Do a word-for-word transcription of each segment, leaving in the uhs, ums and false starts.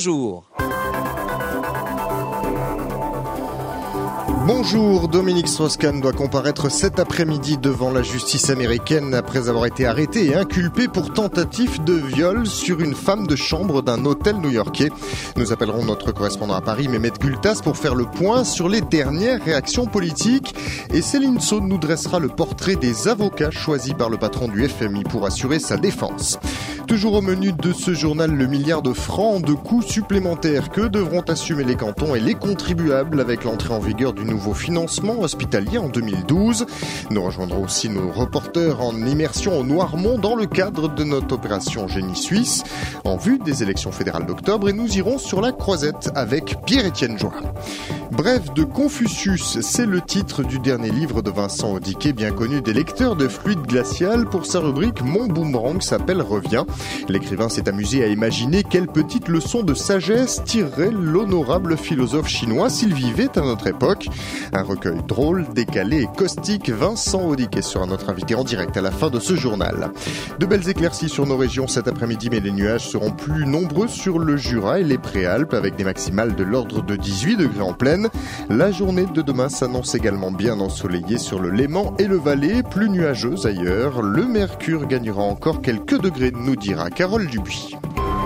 bonjour. Bonjour, Dominique Strauss-Kahn doit comparaître cet après-midi devant la justice américaine après avoir été arrêté et inculpé pour tentative de viol sur une femme de chambre d'un hôtel new-yorkais. Nous appellerons notre correspondant à Paris, Mehmet Gültas, pour faire le point sur les dernières réactions politiques. Et Céline Saune nous dressera le portrait des avocats choisis par le patron du F M I pour assurer sa défense. Toujours au menu de ce journal, le milliard de francs de coûts supplémentaires que devront assumer les cantons et les contribuables avec l'entrée en vigueur du nouveau financement hospitalier en deux mille douze. Nous rejoindrons aussi nos reporters en immersion au Noirmont dans le cadre de notre opération Génie Suisse en vue des élections fédérales d'octobre et nous irons sur la Croisette avec Pierre-Étienne Join. Bref de Confucius, c'est le titre du dernier livre de Vincent Audiquet, bien connu des lecteurs de Fluide Glacial. Pour sa rubrique Mon Boomerang s'appelle Revient. L'écrivain s'est amusé à imaginer quelle petite leçon de sagesse tirerait l'honorable philosophe chinois s'il vivait à notre époque. Un recueil drôle, décalé et caustique. Vincent Audiquet sera notre invité en direct à la fin de ce journal. De belles éclaircies sur nos régions cet après-midi, mais les nuages seront plus nombreux sur le Jura et les Préalpes avec des maximales de l'ordre de dix-huit degrés en plaine. La journée de demain s'annonce également bien ensoleillée sur le Léman et le Valais, plus nuageuse ailleurs. Le mercure gagnera encore quelques degrés, nous dira Carole Dubuis.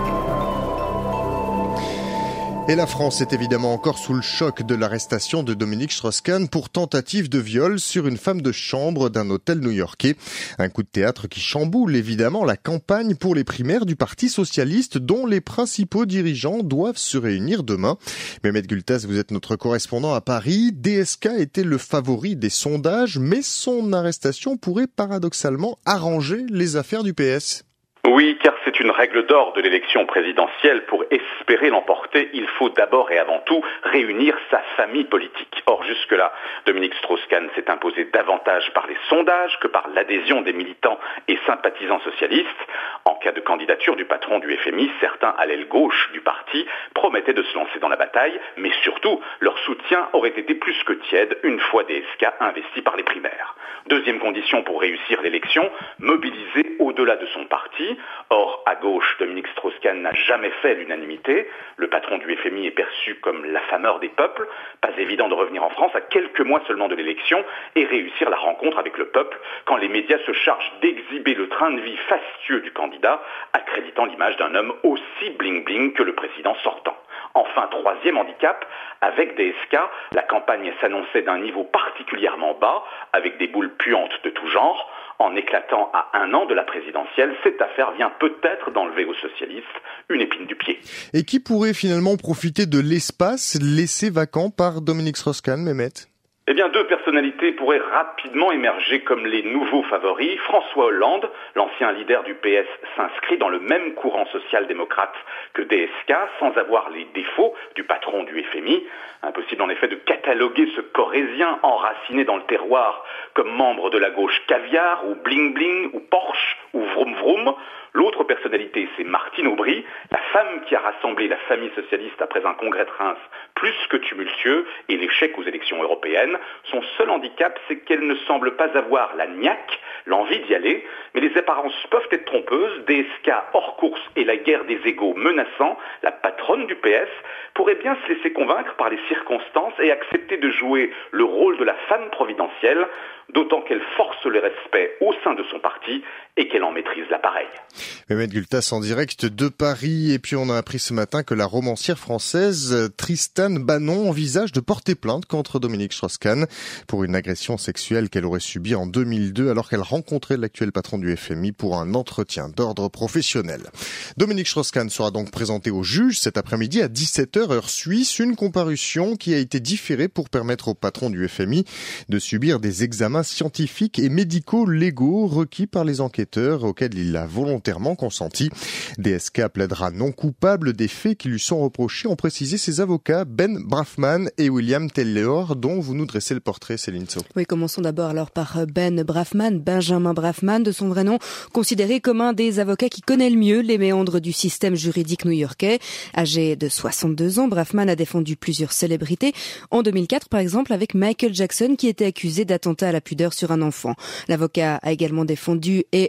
Et la France est évidemment encore sous le choc de l'arrestation de Dominique Strauss-Kahn pour tentative de viol sur une femme de chambre d'un hôtel new-yorkais. Un coup de théâtre qui chamboule évidemment la campagne pour les primaires du Parti socialiste dont les principaux dirigeants doivent se réunir demain. Mehmet Gültas, vous êtes notre correspondant à Paris. D S K était le favori des sondages, mais son arrestation pourrait paradoxalement arranger les affaires du P S. Oui, car c'est une règle d'or de l'élection présidentielle. Pour espérer l'emporter, il faut d'abord et avant tout réunir sa famille politique. Or, jusque-là, Dominique Strauss-Kahn s'est imposé davantage par les sondages que par l'adhésion des militants et sympathisants socialistes. En cas de candidature du patron du F M I, certains à l'aile gauche du parti promettaient de se lancer dans la bataille, mais surtout, leur soutien aurait été plus que tiède une fois D S K investi par les primaires. Deuxième condition pour réussir l'élection, mobiliser au-delà de son parti. Or, à gauche, Dominique Strauss-Kahn n'a jamais fait l'unanimité. Le patron du F M I est perçu comme l'affameur des peuples. Pas évident de revenir en France à quelques mois seulement de l'élection et réussir la rencontre avec le peuple quand les médias se chargent d'exhiber le train de vie fastueux du candidat, accréditant l'image d'un homme aussi bling-bling que le président sortant. Enfin, troisième handicap, avec D S K, la campagne s'annonçait d'un niveau particulièrement bas, avec des boules puantes de tout genre. En éclatant à un an de la présidentielle, cette affaire vient peut-être d'enlever aux socialistes une épine du pied. Et qui pourrait finalement profiter de l'espace laissé vacant par Dominique Strauss-Kahn, Mehmet ? Eh bien, deux personnalités pourraient rapidement émerger comme les nouveaux favoris. François Hollande, l'ancien leader du P S, s'inscrit dans le même courant social-démocrate que D S K, sans avoir les défauts du patron du F M I. Impossible en effet de cataloguer ce Corrézien enraciné dans le terroir comme membre de la gauche caviar, ou bling-bling, ou Porsche, ou vroom-vroom. L'autre personnalité, c'est Martine Aubry, la femme qui a rassemblé la famille socialiste après un congrès de Reims plus que tumultueux et l'échec aux élections européennes. Son seul handicap, c'est qu'elle ne semble pas avoir la niaque, l'envie d'y aller, mais les apparences peuvent être trompeuses. D S K hors course et la guerre des égaux menaçant, la patronne du P S pourrait bien se laisser convaincre par les circonstances et accepter de jouer le rôle de la femme providentielle, d'autant qu'elle force le respect au sein de son parti et qu'elle en maîtrise l'appareil. Mehmet Gültas en direct de Paris. Et puis on a appris ce matin que la romancière française Tristan Banon envisage de porter plainte contre Dominique Strauss-Kahn pour une agression sexuelle qu'elle aurait subie en deux mille deux alors qu'elle rencontrait l'actuel patron du F M I pour un entretien d'ordre professionnel. Dominique Strauss-Kahn sera donc présenté au juge cet après-midi à dix-sept heures heure suisse, une comparution qui a été différée pour permettre au patron du F M I de subir des examens scientifiques et médicaux légaux requis par les enquêteurs auxquels il a volontairement consenti. D S K plaidera non coupable des faits qui lui sont reprochés, ont précisé ses avocats Ben Brafman et William Taylor, dont vous nous dressez le portrait, Céline Saune. Oui, commençons d'abord alors par Ben Brafman, Benjamin Brafman, de son vrai nom, considéré comme un des avocats qui connaît le mieux les méandres du système juridique new-yorkais. Âgé de soixante-deux ans, Brafman a défendu plusieurs célébrités. En deux mille quatre, par exemple, avec Michael Jackson, qui était accusé d'attentat à la pudeur sur un enfant. L'avocat a également défendu et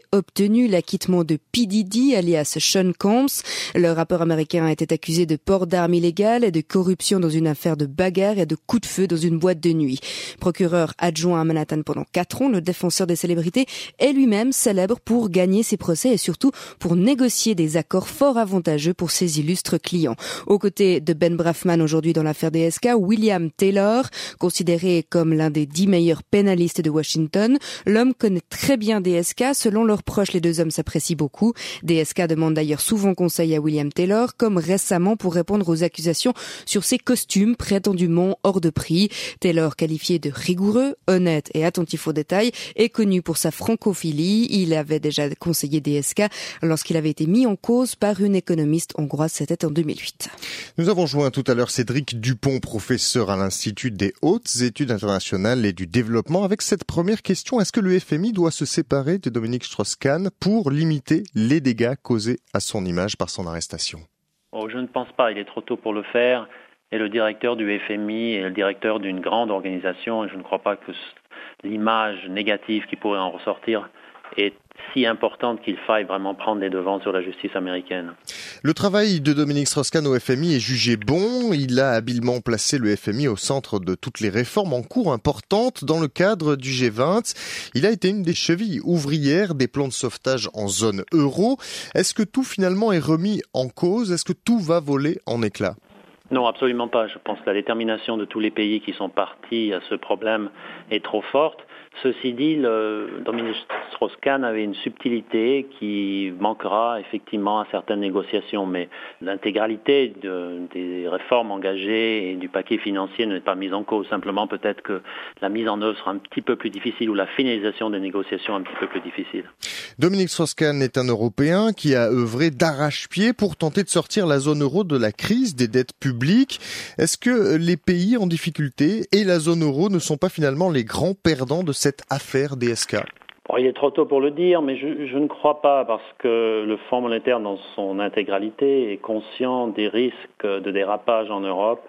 obtenu l'acquittement de P. Diddy, alias Sean Combs. Le rappeur américain a été accusé de port d'armes illégales et de corruption dans une affaire de bagarre et de coups de feu dans une boîte de nuit. Procureur adjoint à Manhattan pendant quatre ans, le défenseur des célébrités est lui-même célèbre pour gagner ses procès et surtout pour négocier des accords fort avantageux pour ses illustres clients. Aux côtés de Ben Brafman aujourd'hui dans l'affaire D S K, William Taylor, considéré comme l'un des dix meilleurs pénalistes de Washington. L'homme connaît très bien D S K. Selon leurs proches, les deux hommes s'apprécient beaucoup. D S K demande d'ailleurs souvent conseil à William Taylor, comme récemment pour répondre aux accusations sur ses costumes prétendument hors de prix. Taylor, qualifié de rigoureux, honnête et attentif aux détails, est connu pour sa francophilie. Il avait déjà conseillé D S K lorsqu'il avait été mis en cause par une économiste hongroise, c'était en deux mille huit. Nous avons joint tout à l'heure Cédric Dupont, professeur à l'Institut des hautes études internationales et du développement, avec cette première question. Est-ce que le F M I doit se séparer de Dominique Strauss-Kahn pour limiter les dégâts causés à son image par son arrestation? Oh, je ne pense pas, il est trop tôt pour le faire. Et le directeur du F M I est le directeur d'une grande organisation et je ne crois pas que l'image négative qui pourrait en ressortir est si importante qu'il faille vraiment prendre les devants sur la justice américaine. Le travail de Dominique Strauss-Kahn au F M I est jugé bon. Il a habilement placé le F M I au centre de toutes les réformes en cours importantes dans le cadre du G vingt. Il a été une des chevilles ouvrières des plans de sauvetage en zone euro. Est-ce que tout finalement est remis en cause? Est-ce que tout va voler en éclats? Non, absolument pas. Je pense que la détermination de tous les pays qui sont partis à ce problème est trop forte. Ceci dit, le Dominique Strauss-Kahn avait une subtilité qui manquera effectivement à certaines négociations, mais l'intégralité de, des réformes engagées et du paquet financier n'est pas mise en cause. Simplement, peut-être que la mise en œuvre sera un petit peu plus difficile ou la finalisation des négociations un petit peu plus difficile. Dominique Strauss-Kahn est un Européen qui a œuvré d'arrache-pied pour tenter de sortir la zone euro de la crise des dettes publiques. Est-ce que les pays en difficulté et la zone euro ne sont pas finalement les grands perdants de cette affaire D S K? Bon, il est trop tôt pour le dire, mais je, je ne crois pas parce que le Fonds monétaire dans son intégralité est conscient des risques de dérapage en Europe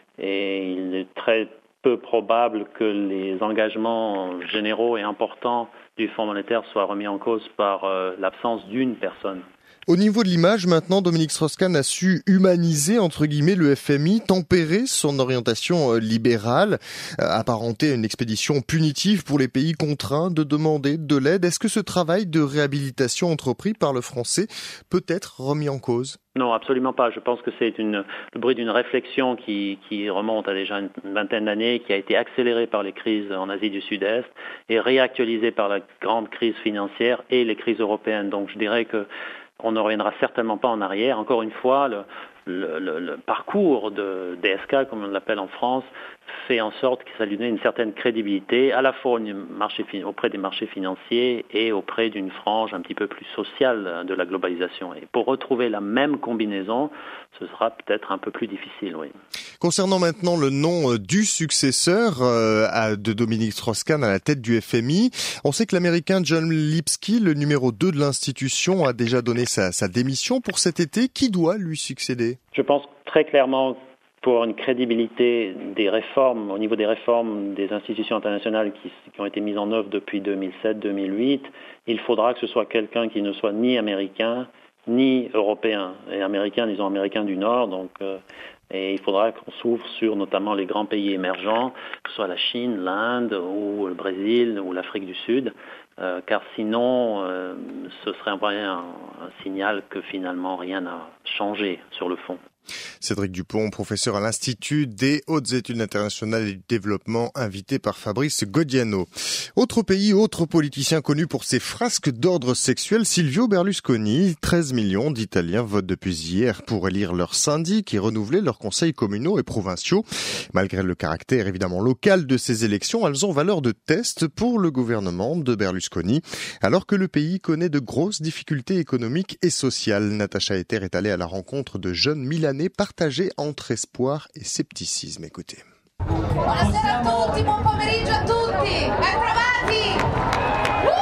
et il est très peu probable que les engagements généraux et importants du Fonds monétaire soient remis en cause par euh, l'absence d'une personne. Au niveau de l'image, maintenant, Dominique Strauss-Kahn a su humaniser, entre guillemets, le F M I, tempérer son orientation libérale, euh, apparenter à une expédition punitive pour les pays contraints de demander de l'aide. Est-ce que ce travail de réhabilitation entrepris par le Français peut être remis en cause? Non, absolument pas. Je pense que c'est une, le bruit d'une réflexion qui, qui remonte à déjà une vingtaine d'années, qui a été accélérée par les crises en Asie du Sud-Est et réactualisée par la grande crise financière et les crises européennes. Donc je dirais que on ne reviendra certainement pas en arrière. Encore une fois, le, le, le, le parcours de D S K, comme on l'appelle en France, fait en sorte que ça lui donne une certaine crédibilité, à la fois auprès des marchés financiers et auprès d'une frange un petit peu plus sociale de la globalisation. Et pour retrouver la même combinaison, ce sera peut-être un peu plus difficile, oui. Concernant maintenant le nom du successeur euh, de Dominique Strauss-Kahn à la tête du F M I, on sait que l'Américain John Lipsky, le numéro deux de l'institution, a déjà donné sa, sa démission pour cet été. Qui doit lui succéder? Je pense très clairement pour une crédibilité des réformes, au niveau des réformes des institutions internationales qui, qui ont été mises en œuvre depuis deux mille sept deux mille huit, il faudra que ce soit quelqu'un qui ne soit ni américain, ni européen. Et américain, disons américain du Nord, donc euh, et il faudra qu'on s'ouvre sur notamment les grands pays émergents, que ce soit la Chine, l'Inde ou le Brésil ou l'Afrique du Sud, euh, car sinon euh, ce serait un, un, un signal que finalement rien n'a changé sur le fond. Cédric Dupont, professeur à l'Institut des hautes études internationales et du développement, invité par Fabrice Godiano. Autre pays, autre politicien connu pour ses frasques d'ordre sexuel, Silvio Berlusconi. treize millions d'Italiens votent depuis hier pour élire leurs syndics et renouveler leurs conseils communaux et provinciaux. Malgré le caractère évidemment local de ces élections, elles ont valeur de test pour le gouvernement de Berlusconi. Alors que le pays connaît de grosses difficultés économiques et sociales, Natacha Etter est allée à la rencontre de jeunes Milanais partagé entre espoir et scepticisme. Écoutez. Buonasera a tutti, buon pomeriggio a tutti, ben trovati! Uh!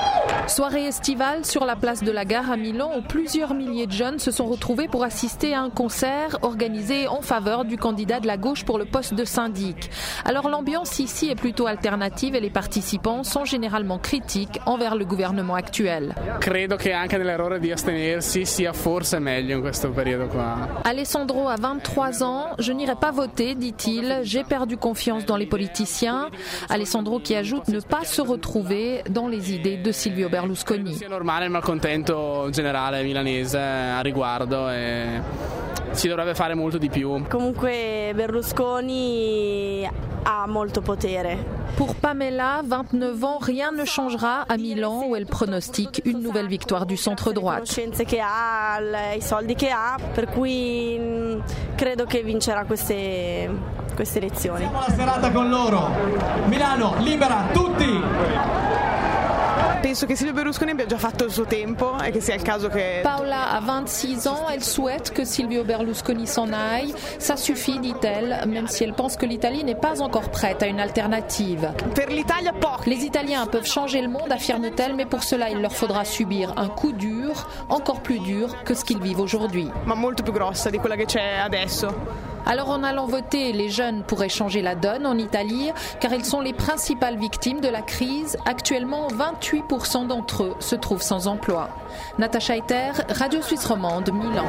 Soirée estivale sur la place de la Gare à Milan où plusieurs milliers de jeunes se sont retrouvés pour assister à un concert organisé en faveur du candidat de la gauche pour le poste de syndic. Alors l'ambiance ici est plutôt alternative et les participants sont généralement critiques envers le gouvernement actuel. Credo che anche nell'errore di astenersi sia forse meglio in questo periodo qua. Alessandro a vingt-trois ans, je n'irai pas voter, dit-il, j'ai perdu confiance dans les politiciens. Alessandro qui ajoute ne pas se retrouver dans les idées de Silvio Berlusconi. È normale il malcontento generale milanese a riguardo e si dovrebbe fare molto di più. Comunque Berlusconi ha molto potere. Pour Pamela, vingt-neuf ans, rien ne changera à Milan où elle pronostique une nouvelle victoire du centre-droite. Le conoscenze che ha, i soldi che ha, per cui credo che vincerà queste, queste elezioni. Siamo la serata con loro. Milano libera tutti. Penso che Silvio Berlusconi abbia già fatto il suo tempo e che sia il caso che... Paola a vingt-six ans, elle souhaite que Silvio Berlusconi s'en aille. Ça suffit, dit-elle, même si elle pense que l'Italie n'est pas encore prête à une alternative. Per l'Italia poco. Les Italiens peuvent changer le monde, affirme-t-elle, mais pour cela il leur faudra subir un coup dur, encore plus dur que ce qu'ils vivent aujourd'hui. Ma molto più grossa di quella che c'è adesso. Alors en allant voter, les jeunes pourraient changer la donne en Italie car ils sont les principales victimes de la crise. Actuellement, vingt-huit pour cent d'entre eux se trouvent sans emploi. Natacha Eter, Radio Suisse Romande, Milan.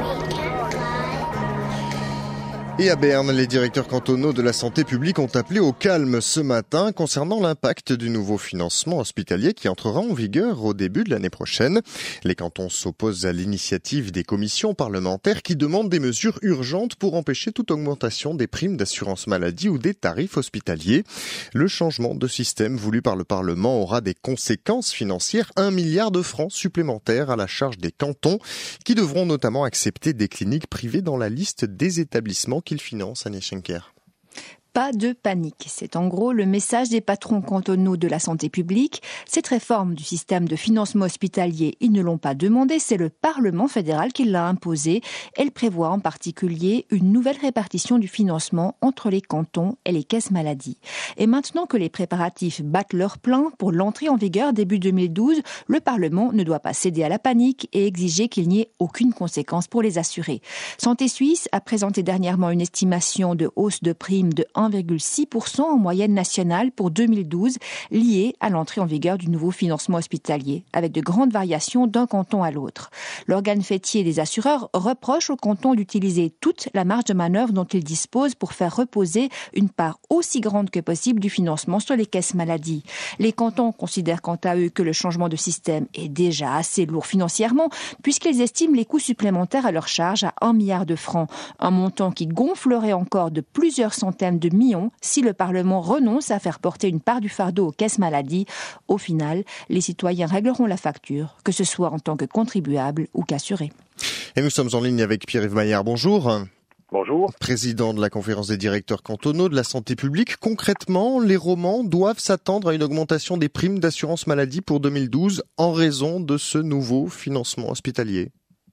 Et à Berne, les directeurs cantonaux de la santé publique ont appelé au calme ce matin concernant l'impact du nouveau financement hospitalier qui entrera en vigueur au début de l'année prochaine. Les cantons s'opposent à l'initiative des commissions parlementaires qui demandent des mesures urgentes pour empêcher toute augmentation des primes d'assurance maladie ou des tarifs hospitaliers. Le changement de système voulu par le Parlement aura des conséquences financières, un milliard de francs supplémentaires à la charge des cantons qui devront notamment accepter des cliniques privées dans la liste des établissements qu'il finance, Agnès Schenker. Pas de panique. C'est en gros le message des patrons cantonaux de la santé publique. Cette réforme du système de financement hospitalier, ils ne l'ont pas demandé, c'est le Parlement fédéral qui l'a imposée. Elle prévoit en particulier une nouvelle répartition du financement entre les cantons et les caisses maladie. Et maintenant que les préparatifs battent leur plein pour l'entrée en vigueur début deux mille douze, le Parlement ne doit pas céder à la panique et exiger qu'il n'y ait aucune conséquence pour les assurés. Santé Suisse a présenté dernièrement une estimation de hausse de primes de un virgule six pour cent en moyenne nationale pour deux mille douze, liée à l'entrée en vigueur du nouveau financement hospitalier, avec de grandes variations d'un canton à l'autre. L'organe fêtier des assureurs reproche au canton d'utiliser toute la marge de manœuvre dont il dispose pour faire reposer une part aussi grande que possible du financement sur les caisses maladie. Les cantons considèrent quant à eux que le changement de système est déjà assez lourd financièrement, puisqu'ils estiment les coûts supplémentaires à leur charge à un milliard de francs, un montant qui gonflerait encore de plusieurs centaines de millions si le Parlement renonce à faire porter une part du fardeau aux caisses maladie. Au final, les citoyens régleront la facture, que ce soit en tant que contribuables ou qu'assurés. Et nous sommes en ligne avec Pierre-Yves Maillard. Bonjour. Bonjour. Président de la conférence des directeurs cantonaux de la santé publique. Concrètement, les romans doivent s'attendre à une augmentation des primes d'assurance maladie pour deux mille douze en raison de ce nouveau financement hospitalier.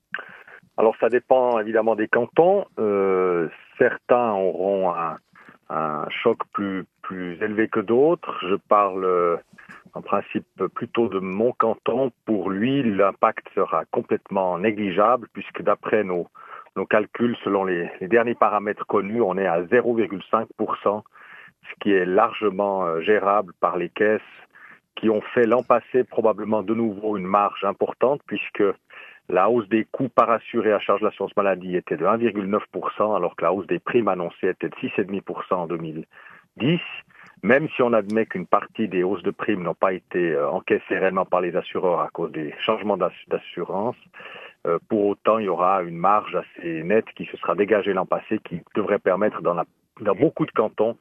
Alors ça dépend évidemment des cantons. Euh, certains auront un un choc plus plus élevé que d'autres. Je parle euh, en principe plutôt de mon canton. Pour lui, l'impact sera complètement négligeable puisque d'après nos nos calculs, selon les, les derniers paramètres connus, on est à zéro virgule cinq pour cent, ce qui est largement euh, gérable par les caisses qui ont fait l'an passé probablement de nouveau une marge importante puisque la hausse des coûts par assuré à charge de l'assurance maladie était de un virgule neuf pour cent, alors que la hausse des primes annoncées était de six virgule cinq pour cent en deux mille dix. Même si on admet qu'une partie des hausses de primes n'ont pas été encaissées réellement par les assureurs à cause des changements d'assurance, euh, pour autant, il y aura une marge assez nette qui se sera dégagée l'an passé, qui devrait permettre dans, la, dans beaucoup de cantons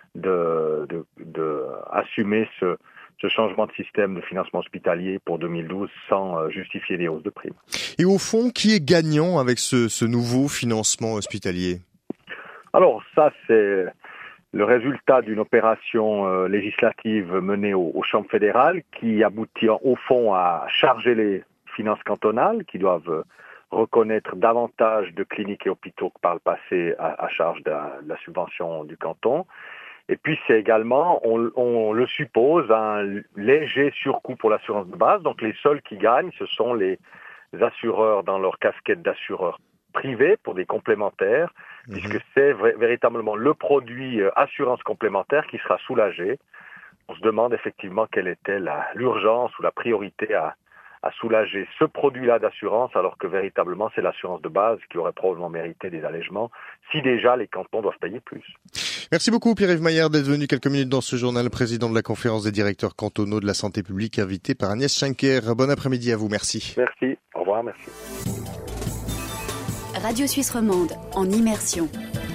de, de, de assumer ce ce changement de système de financement hospitalier pour deux mille douze sans justifier des hausses de primes. Et au fond, qui est gagnant avec ce, ce nouveau financement hospitalier ? Alors ça, c'est le résultat d'une opération euh, législative menée au, au Chambre fédérale qui aboutit au fond à charger les finances cantonales qui doivent reconnaître davantage de cliniques et hôpitaux que par le passé à, à charge de la, de la subvention du canton. Et puis c'est également, on, on le suppose, un léger surcoût pour l'assurance de base. Donc les seuls qui gagnent, ce sont les assureurs dans leur casquette d'assureurs privés pour des complémentaires, mmh. puisque c'est v- véritablement le produit euh, assurance complémentaire qui sera soulagé. On se demande effectivement quelle était la, l'urgence ou la priorité à, à soulager ce produit-là d'assurance, alors que véritablement c'est l'assurance de base qui aurait probablement mérité des allègements, si déjà les cantons doivent payer plus. Merci beaucoup Pierre-Yves Maillard d'être venu quelques minutes dans ce journal, président de la conférence des directeurs cantonaux de la santé publique, invité par Agnès Schenker. Bon après-midi à vous, merci. Merci, au revoir, merci. Radio Suisse Romande, en immersion.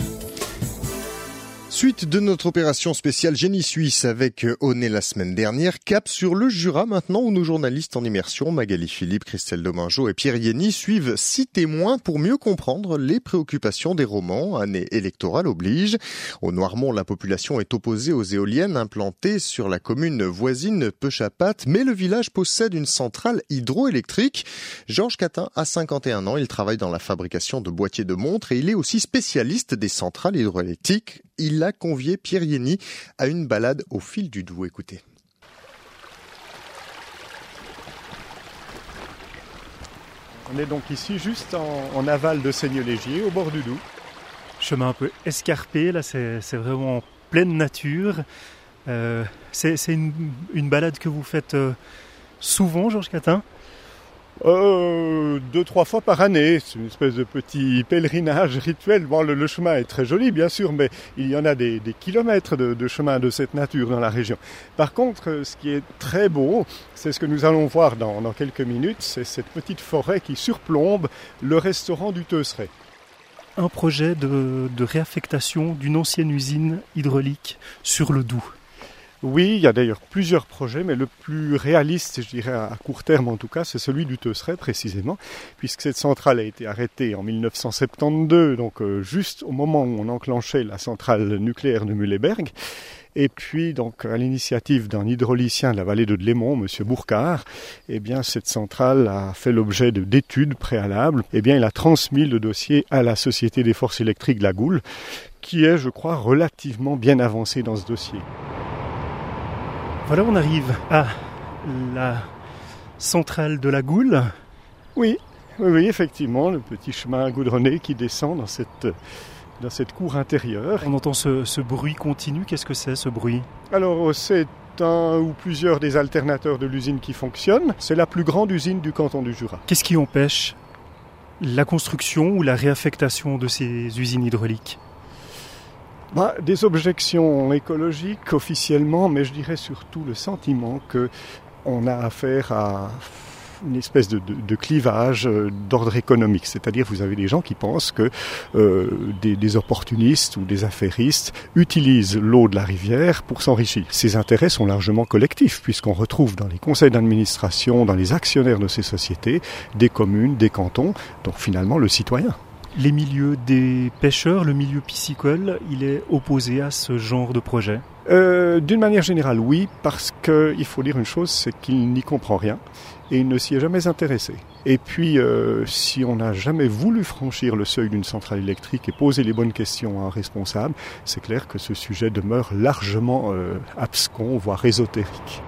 Suite de notre opération spéciale Génie Suisse avec Oné la semaine dernière, cap sur le Jura maintenant où nos journalistes en immersion, Magali Philippe, Christelle Domingeau et Pierre Yenny, suivent six témoins pour mieux comprendre les préoccupations des Romans. Année électorale oblige. Au Noirmont, la population est opposée aux éoliennes implantées sur la commune voisine Peuchapat, mais le village possède une centrale hydroélectrique. Georges Catin a cinquante et un ans, il travaille dans la fabrication de boîtiers de montres et il est aussi spécialiste des centrales hydroélectriques. Il a convié Pierre Yenny à une balade au fil du Doubs. Écoutez. On est donc ici juste en, en aval de Seigneux-Légier, au bord du Doubs. Chemin un peu escarpé, là c'est, c'est vraiment en pleine nature. Euh, c'est c'est une, une balade que vous faites euh, souvent, Georges Catin ? Euh, deux, trois fois par année. C'est une espèce de petit pèlerinage rituel. Bon, le, le chemin est très joli, bien sûr, mais il y en a des, des kilomètres de, de chemin de cette nature dans la région. Par contre, ce qui est très beau, c'est ce que nous allons voir dans, dans quelques minutes, c'est cette petite forêt qui surplombe le restaurant du Teuseret. Un projet de, de réaffectation d'une ancienne usine hydraulique sur le Doubs. Oui, il y a d'ailleurs plusieurs projets, mais le plus réaliste, je dirais à court terme en tout cas, c'est celui du Teuseret précisément, puisque cette centrale a été arrêtée en dix-neuf cent soixante-douze, donc euh, juste au moment où on enclenchait la centrale nucléaire de Mühleberg. Et puis, donc, à l'initiative d'un hydraulicien de la vallée de Dlémont, M. Bourcard, eh bien, cette centrale a fait l'objet de, d'études préalables. Eh bien, il a transmis le dossier à la Société des forces électriques de la Goule, qui est, je crois, relativement bien avancée dans ce dossier. Voilà, on arrive à la centrale de la Goule. Oui, oui, oui, effectivement, le petit chemin goudronné qui descend dans cette, dans cette cour intérieure. On entend ce, ce bruit continu. Qu'est-ce que c'est, ce bruit ? Alors, c'est un ou plusieurs des alternateurs de l'usine qui fonctionnent. C'est la plus grande usine du canton du Jura. Qu'est-ce qui empêche la construction ou la réaffectation de ces usines hydrauliques ? Bah, des objections écologiques officiellement, mais je dirais surtout le sentiment qu'on a affaire à une espèce de, de, de clivage d'ordre économique. C'est-à-dire vous avez des gens qui pensent que euh, des, des opportunistes ou des affairistes utilisent l'eau de la rivière pour s'enrichir. Ces intérêts sont largement collectifs, puisqu'on retrouve dans les conseils d'administration, dans les actionnaires de ces sociétés, des communes, des cantons, donc finalement le citoyen. Les milieux des pêcheurs, le milieu piscicole, il est opposé à ce genre de projet ? euh, D'une manière générale, oui, parce qu'il faut dire une chose, c'est qu'il n'y comprend rien et il ne s'y est jamais intéressé. Et puis, euh, si on n'a jamais voulu franchir le seuil d'une centrale électrique et poser les bonnes questions à un responsable, c'est clair que ce sujet demeure largement euh, abscon, voire ésotérique.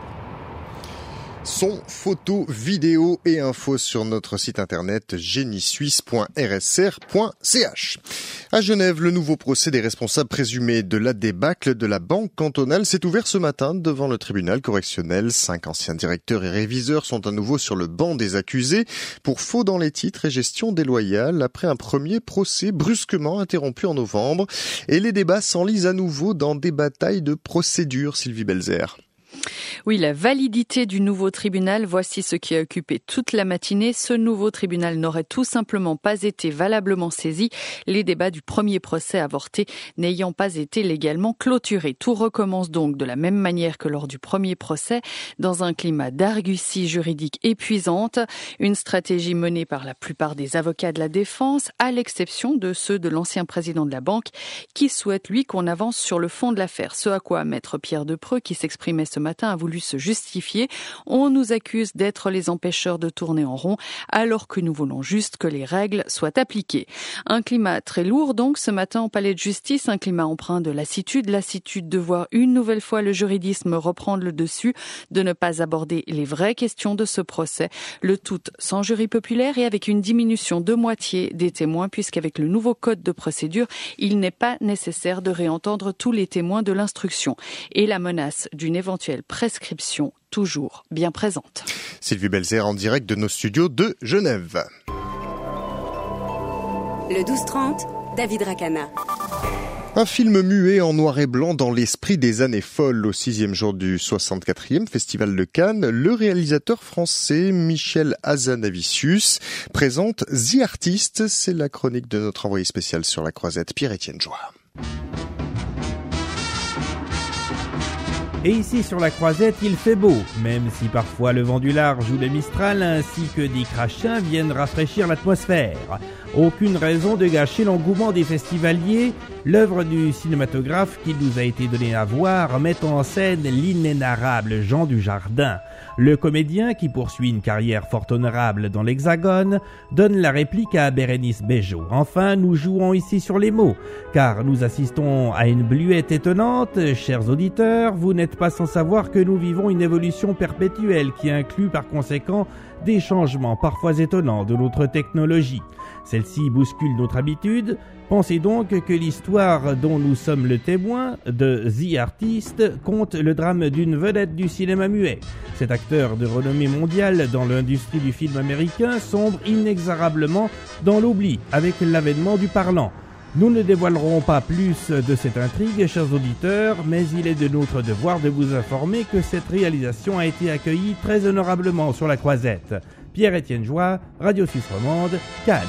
Son, photos, vidéos et infos sur notre site internet génie suisse point r s r point c h. À Genève, le nouveau procès des responsables présumés de la débâcle de la banque cantonale s'est ouvert ce matin devant le tribunal correctionnel. Cinq anciens directeurs et réviseurs sont à nouveau sur le banc des accusés pour faux dans les titres et gestion déloyale après un premier procès brusquement interrompu en novembre. Et les débats s'enlisent à nouveau dans des batailles de procédure, Sylvie Belzer. Oui, la validité du nouveau tribunal, voici ce qui a occupé toute la matinée. Ce nouveau tribunal n'aurait tout simplement pas été valablement saisi, les débats du premier procès avorté n'ayant pas été légalement clôturés. Tout recommence donc de la même manière que lors du premier procès, dans un climat d'argutie juridique épuisante, une stratégie menée par la plupart des avocats de la défense, à l'exception de ceux de l'ancien président de la banque, qui souhaite, lui, qu'on avance sur le fond de l'affaire. Ce à quoi Maître Pierre Depreux, qui s'exprimait ce matin, a voulu se justifier. On nous accuse d'être les empêcheurs de tourner en rond, alors que nous voulons juste que les règles soient appliquées. Un climat très lourd donc ce matin au palais de justice, un climat empreint de lassitude, lassitude de voir une nouvelle fois le juridisme reprendre le dessus, de ne pas aborder les vraies questions de ce procès, le tout sans jury populaire et avec une diminution de moitié des témoins, puisqu'avec le nouveau code de procédure, il n'est pas nécessaire de réentendre tous les témoins de l'instruction. Et la menace d'une éventuelle prescription toujours bien présente. Sylvie Belzer en direct de nos studios de Genève. Le douze trente, David Racana. Un film muet en noir et blanc dans l'esprit des années folles. Au sixième jour du soixante-quatrième Festival de Cannes, le réalisateur français Michel Hazanavicius présente The Artist. C'est la chronique de notre envoyé spécial sur la Croisette, Pierre-Étienne Joie. Et ici sur la Croisette, il fait beau, même si parfois le vent du large ou le Mistral ainsi que des crachins viennent rafraîchir l'atmosphère. Aucune raison de gâcher l'engouement des festivaliers. L'œuvre du cinématographe qui nous a été donnée à voir met en scène l'inénarrable Jean Dujardin. Le comédien, qui poursuit une carrière fort honorable dans l'Hexagone, donne la réplique à Bérénice Bejo. Enfin, nous jouons ici sur les mots, car nous assistons à une bluette étonnante. Chers auditeurs, vous n'êtes pas sans savoir que nous vivons une évolution perpétuelle qui inclut par conséquent des changements parfois étonnants de notre technologie. Celle-ci bouscule notre habitude. Pensez donc que l'histoire dont nous sommes le témoin, de The Artist, conte le drame d'une vedette du cinéma muet. Cet acteur de renommée mondiale dans l'industrie du film américain sombre inexorablement dans l'oubli avec l'avènement du parlant. Nous ne dévoilerons pas plus de cette intrigue, chers auditeurs, mais il est de notre devoir de vous informer que cette réalisation a été accueillie très honorablement sur la Croisette. Pierre-Étienne Joie, Radio Suisse Romande, Cannes.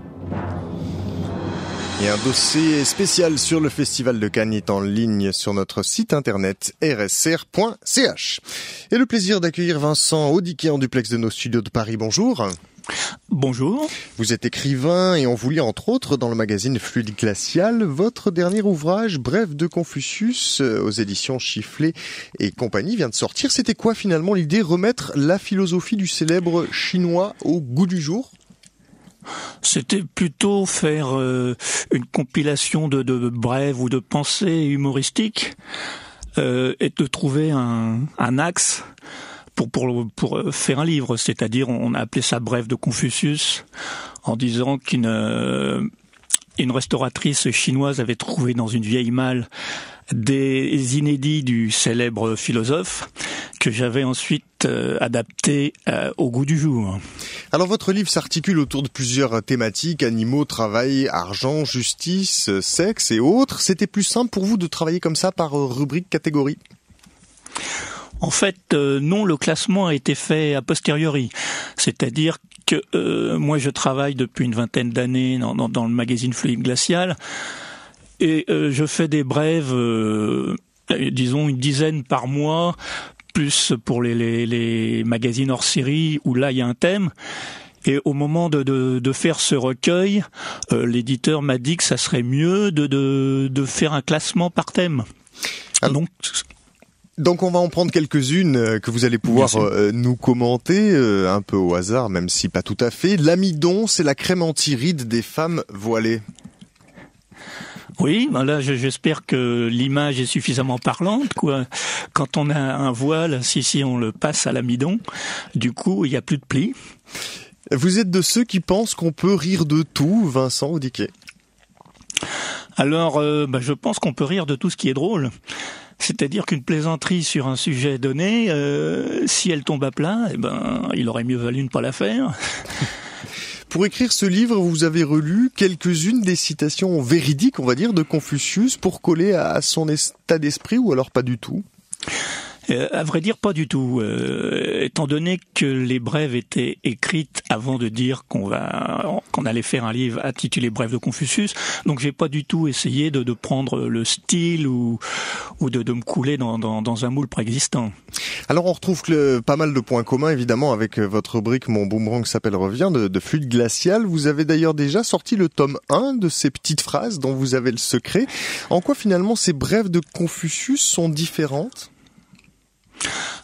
Et un dossier spécial sur le Festival de Cannes est en ligne sur notre site internet r s r point c h. Et le plaisir d'accueillir Vincent Audiquet en duplex de nos studios de Paris. Bonjour. Bonjour. Vous êtes écrivain et on vous lit entre autres dans le magazine Fluide Glacial votre dernier ouvrage, Brève de Confucius, aux éditions Chifflet et compagnie, vient de sortir. C'était quoi finalement l'idée? Remettre la philosophie du célèbre chinois au goût du jour? C'était plutôt faire euh, une compilation de, de brèves ou de pensées humoristiques euh, et de trouver un, un axe pour, pour, pour faire un livre. C'est-à-dire, on a appelé ça Brève de Confucius en disant qu'une euh, une restauratrice chinoise avait trouvé dans une vieille malle des inédits du célèbre philosophe que j'avais ensuite euh, adapté euh, au goût du jour. Alors votre livre s'articule autour de plusieurs thématiques, animaux, travail, argent, justice, sexe et autres. C'était plus simple pour vous de travailler comme ça par rubrique, catégorie? En fait, euh, non, le classement a été fait a posteriori. C'est-à-dire que euh, moi je travaille depuis une vingtaine d'années dans, dans, dans le magazine Fluide Glacial et euh, je fais des brèves, euh, disons une dizaine par mois, plus pour les, les, les magazines hors série où là il y a un thème. Et au moment de, de, de faire ce recueil, euh, l'éditeur m'a dit que ça serait mieux de, de, de faire un classement par thème. Alors, donc, donc on va en prendre quelques-unes que vous allez pouvoir euh, nous commenter, euh, un peu au hasard, même si pas tout à fait. L'amidon, c'est la crème anti-rides des femmes voilées. Oui, ben là j'espère que l'image est suffisamment parlante, quoi. Quand on a un voile, si si on le passe à l'amidon, du coup il n'y a plus de plis. Vous êtes de ceux qui pensent qu'on peut rire de tout, Vincent Audiquet? Alors, euh, ben, je pense qu'on peut rire de tout ce qui est drôle. C'est-à-dire qu'une plaisanterie sur un sujet donné, euh, si elle tombe à plat, eh ben, il aurait mieux valu ne pas la faire. Pour écrire ce livre, vous avez relu quelques-unes des citations véridiques, on va dire, de Confucius pour coller à son état d'esprit, ou alors pas du tout? Euh, à vrai dire, pas du tout. Euh, étant donné que les brèves étaient écrites avant de dire qu'on va, qu'on allait faire un livre intitulé Brèves de Confucius, donc j'ai pas du tout essayé de, de prendre le style ou, ou de, de me couler dans, dans, dans un moule préexistant. Alors on retrouve le, pas mal de points communs évidemment avec votre rubrique Mon boomerang s'appelle revient de, de Fluide Glacial. Vous avez d'ailleurs déjà sorti le tome un de ces petites phrases dont vous avez le secret. En quoi finalement ces brèves de Confucius sont différentes?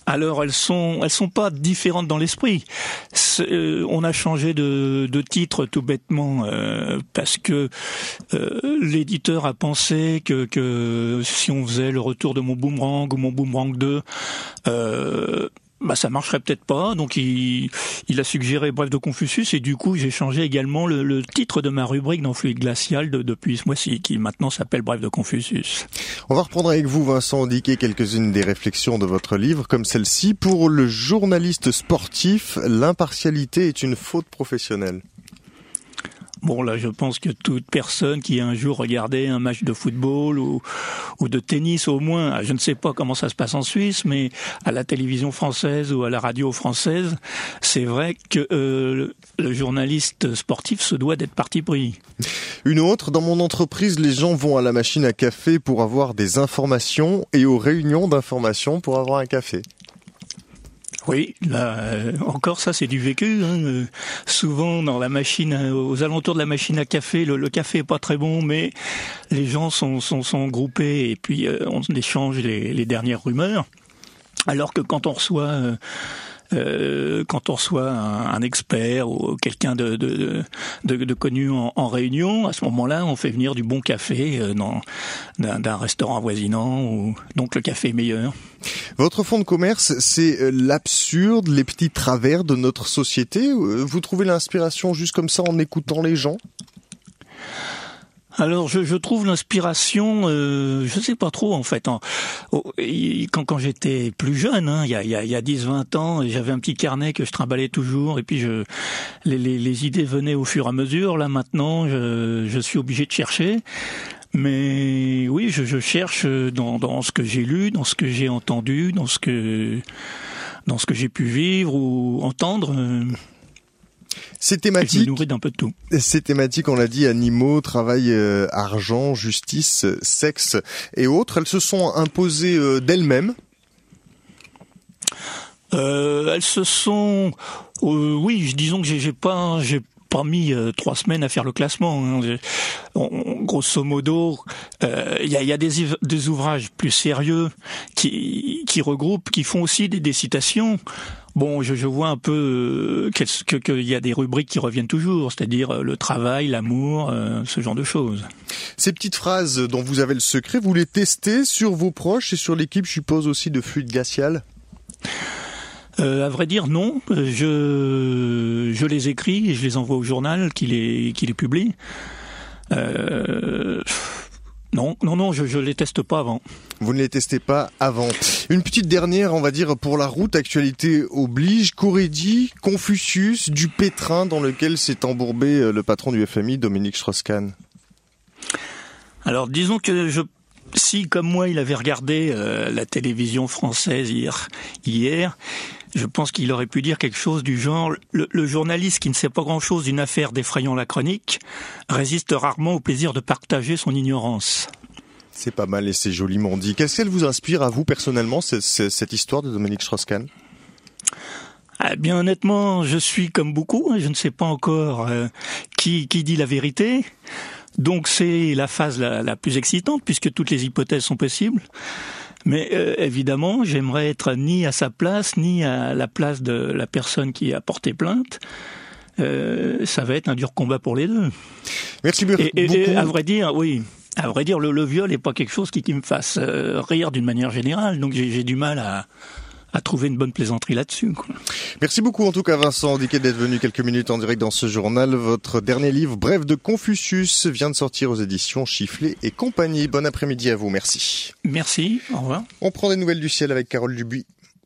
Alors elles sont elles sont pas différentes dans l'esprit. Euh, on a changé de, de titre tout bêtement euh, parce que euh, l'éditeur a pensé que, que si on faisait le retour de mon boomerang ou mon boomerang deux, euh, bah ça marcherait peut-être pas, donc il, il a suggéré Bref de Confucius, et du coup j'ai changé également le, le titre de ma rubrique dans Fluide Glacial de, depuis ce mois-ci, qui maintenant s'appelle Bref de Confucius. On va reprendre avec vous, Vincent Diquet, quelques-unes des réflexions de votre livre, comme celle-ci. Pour le journaliste sportif, l'impartialité est une faute professionnelle. Bon, là, je pense que toute personne qui a un jour regardé un match de football ou, ou de tennis, au moins, je ne sais pas comment ça se passe en Suisse, mais à la télévision française ou à la radio française, c'est vrai que euh, le journaliste sportif se doit d'être parti pris. Une autre, dans mon entreprise, les gens vont à la machine à café pour avoir des informations et aux réunions d'informations pour avoir un café. Oui, là euh, encore ça c'est du vécu. Hein. Euh, souvent dans la machine, euh, aux alentours de la machine à café, le, le café est pas très bon, mais les gens sont sont, sont groupés et puis euh, on échange les, les dernières rumeurs. Alors que quand on reçoit euh, euh, quand on reçoit un, un expert ou quelqu'un de, de, de, de connu en, en réunion, à ce moment-là, on fait venir du bon café euh, dans, d'un, d'un restaurant avoisinant, ou, donc le café est meilleur. Votre fonds de commerce, c'est l'absurde, les petits travers de notre société. Vous trouvez l'inspiration juste comme ça en écoutant les gens ? Alors je, je trouve l'inspiration, euh, je sais pas trop en fait. En, oh, quand, quand j'étais plus jeune, hein, il y a, il y a, il y a dix vingt ans, j'avais un petit carnet que je trimballais toujours, et puis je, les, les, les idées venaient au fur et à mesure. Là maintenant, je, je suis obligé de chercher. Mais oui, je, je cherche dans, dans ce que j'ai lu, dans ce que j'ai entendu, dans ce que, dans ce que j'ai pu vivre ou entendre. Euh, Ces thématiques, je me nourris d'un peu de tout. Ces thématiques, on l'a dit, animaux, travail, euh, argent, justice, sexe et autres, elles se sont imposées euh, d'elles-mêmes. Euh, elles se sont, euh, oui, disons que j'ai, j'ai pas, j'ai pas mis euh, trois semaines à faire le classement. Hein. On, grosso modo, il euh, y, a, y a des, des ouvrages plus sérieux qui, qui regroupent, qui font aussi des, des citations. Bon, je, je vois un peu euh, qu'il que, y a des rubriques qui reviennent toujours, c'est-à-dire euh, le travail, l'amour, euh, ce genre de choses. Ces petites phrases dont vous avez le secret, vous les testez sur vos proches et sur l'équipe, je suppose aussi, de Fluide Glacial ? Euh, à vrai dire, non. Je, je les écris et je les envoie au journal qui les, qui les publie. Euh, non, non, non, je, je les teste pas avant. Vous ne les testez pas avant. Une petite dernière, on va dire, pour la route, actualité oblige. Qu'aurait dit Confucius du pétrin dans lequel s'est embourbé le patron du F M I, Dominique Strauss-Kahn ? Alors, disons que je si, comme moi, il avait regardé euh, la télévision française hier, hier, je pense qu'il aurait pu dire quelque chose du genre le, le journaliste qui ne sait pas grand-chose d'une affaire défrayant la chronique résiste rarement au plaisir de partager son ignorance. C'est pas mal et c'est joliment dit. Qu'est-ce qu'elle vous inspire à vous personnellement, cette, cette histoire de Dominique Strauss-Kahn ? Ah, bien honnêtement, je suis comme beaucoup, hein, je ne sais pas encore euh, qui, qui dit la vérité. Donc c'est la phase la, la plus excitante puisque toutes les hypothèses sont possibles. Mais euh, évidemment, j'aimerais être ni à sa place, ni à la place de la personne qui a porté plainte. Euh, ça va être un dur combat pour les deux. Merci beaucoup. Et, et, et à vrai dire, oui, à vrai dire, le, le viol n'est pas quelque chose qui, qui me fasse euh, rire d'une manière générale. Donc j'ai, j'ai du mal à... à trouver une bonne plaisanterie là-dessus, quoi. Merci beaucoup en tout cas Vincent Diquet d'être venu quelques minutes en direct dans ce journal. Votre dernier livre, Bref de Confucius, vient de sortir aux éditions Chifflet et compagnie. Bon après-midi à vous, merci. Merci, au revoir. On prend des nouvelles du ciel avec Carole Dubuis.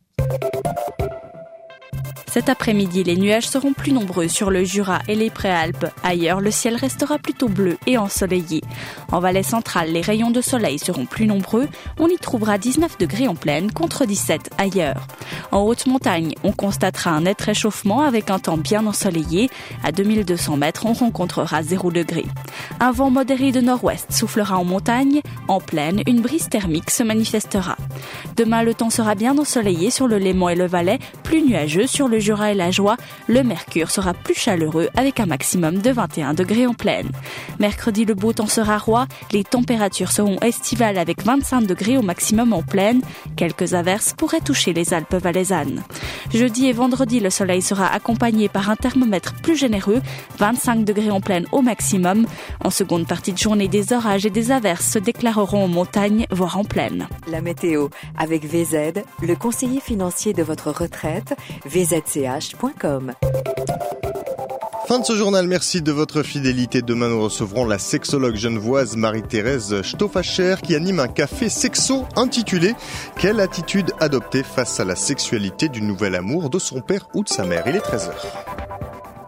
Cet après-midi, les nuages seront plus nombreux sur le Jura et les Préalpes. Ailleurs, le ciel restera plutôt bleu et ensoleillé. En Valais centrale, les rayons de soleil seront plus nombreux. On y trouvera dix-neuf degrés en plaine contre dix-sept ailleurs. En haute montagne, on constatera un net réchauffement avec un temps bien ensoleillé. À deux mille deux cents mètres, on rencontrera zéro degré. Un vent modéré de nord-ouest soufflera en montagne. En plaine, une brise thermique se manifestera. Demain, le temps sera bien ensoleillé sur le Léman et le Valais, plus nuageux sur le Jura et la Joie. Le mercure sera plus chaleureux avec un maximum de vingt et un degrés en plaine. Mercredi, le beau temps sera roi. Les températures seront estivales avec vingt-cinq degrés au maximum en plaine. Quelques averses pourraient toucher les Alpes valaisannes. Jeudi et vendredi, le soleil sera accompagné par un thermomètre plus généreux, vingt-cinq degrés en plaine au maximum. En seconde partie de journée, des orages et des averses se déclareront en montagne, voire en plaine. La météo avec V Z, le conseiller financier de votre retraite, v z c h point com. Fin de ce journal, merci de votre fidélité. Demain, nous recevrons la sexologue genevoise Marie-Thérèse Stoffacher qui anime un café sexo intitulé « Quelle attitude adopter face à la sexualité du nouvel amour de son père ou de sa mère ?» Il est treize heures.